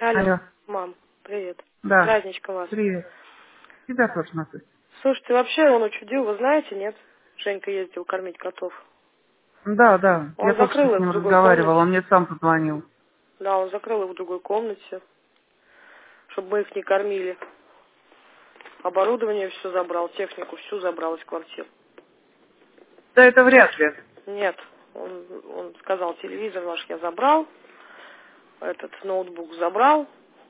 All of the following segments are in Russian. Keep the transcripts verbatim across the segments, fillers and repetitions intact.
Алло, Алло. мам, привет. С Да. праздничком вас. Привет. Тебя тоже, Наталья. Слушайте, вообще он учудил, вы знаете, нет? Женька ездил кормить котов. Да, да. Я Он только что закрыл с их ним в другой разговаривала, он комнате. мне сам позвонил. Да, он закрыл их в другой комнате, чтобы мы их не кормили. Оборудование все забрал, технику всю забрал из квартиры. Да это вряд ли. Нет, он, он сказал, телевизор ваш я забрал, этот ноутбук забрал.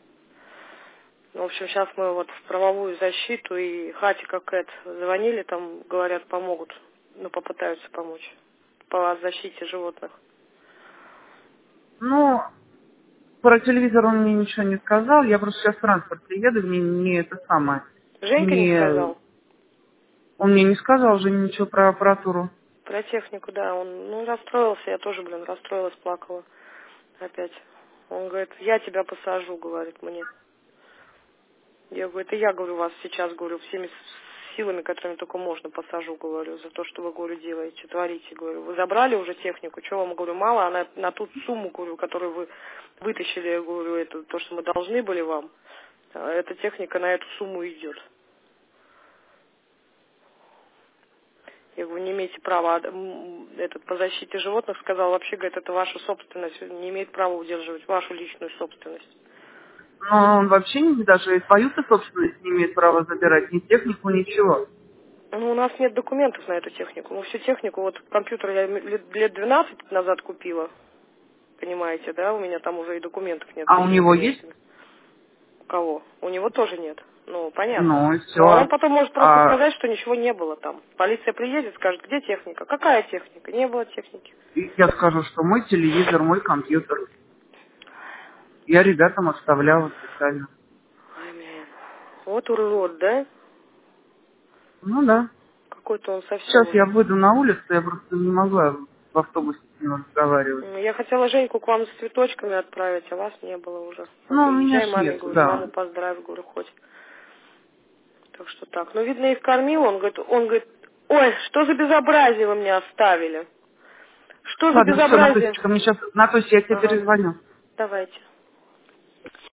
В общем, сейчас мы вот в правовую защиту и Хатика Кэт звонили, там, говорят, помогут, ну, попытаются помочь по защите животных. Ну, про телевизор он мне ничего не сказал. Я просто сейчас в транспорте еду, мне не это самое. Женька не Не... сказал? Он мне не сказал же ничего про аппаратуру. Про технику, да, он, ну, расстроился, я тоже, блин, расстроилась, плакала опять. Он говорит, я тебя посажу, говорит мне. Я говорю, это я, говорю, вас сейчас, говорю, всеми с- силами, которыми только можно, посажу, говорю, за то, что вы, говорю, делаете, творите, говорю. Вы забрали уже технику, что вам, говорю, мало, а на, на ту сумму, говорю, которую вы вытащили, я говорю, это то, что мы должны были вам, а эта техника на эту сумму идет. Я говорю, не имеете права, а, м, этот по защите животных сказал, вообще, говорит, это ваша собственность, не имеет права удерживать вашу личную собственность. Но он вообще не, даже и свою-то собственность не имеет права забирать, ни технику, ничего. Ну, у нас нет документов на эту технику. Ну, всю технику, вот компьютер я лет лет двенадцать назад купила, понимаете, да, у меня там уже и документов нет А с у этими него есть? документами. У кого? У него тоже нет. Ну, понятно. Ну и Но он все. потом может просто А сказать, что ничего не было там. Полиция приедет, скажет, где техника? Какая техника? Не было техники. я скажу, что мой телевизор, мой компьютер. Я ребятам оставляла специально. Ой, блин. Вот урод, да? Ну да. Какой-то он совсем Сейчас уже. я выйду на улицу, я просто не могла в автобусе с ним разговаривать. М, Я хотела Женьку к вам с цветочками отправить, а вас не было уже. А Ну, у меня приезжай, ж маме, нет, говорю, да. маму поздравь, говорю, хоть. Так что так. Ну, видно, их кормил, он говорит, он говорит, ой, что за безобразие вы мне оставили? Что за Ладно, все, безобразие? Натусечка, мне сейчас... Натуся, я тебе Ага, перезвоню. давайте.